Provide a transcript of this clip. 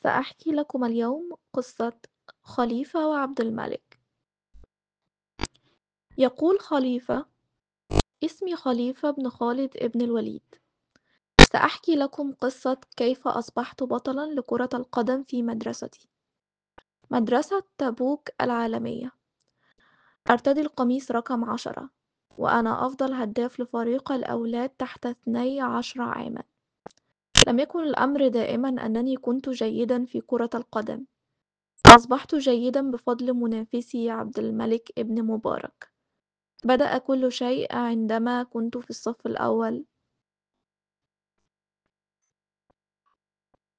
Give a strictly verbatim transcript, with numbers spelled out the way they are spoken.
سأحكي لكم اليوم قصة خليفة وعبد الملك. يقول خليفة: اسمي خليفة بن خالد ابن الوليد. سأحكي لكم قصة كيف أصبحت بطلا لكرة القدم في مدرستي، مدرسة تبوك العالمية. أرتدي القميص رقم عشرة، وأنا أفضل هداف لفريق الأولاد تحت اثني عشر عاما. لم يكن الأمر دائما أنني كنت جيدا في كرة القدم. أصبحت جيدا بفضل منافسي عبد الملك ابن مبارك. بدأ كل شيء عندما كنت في الصف الأول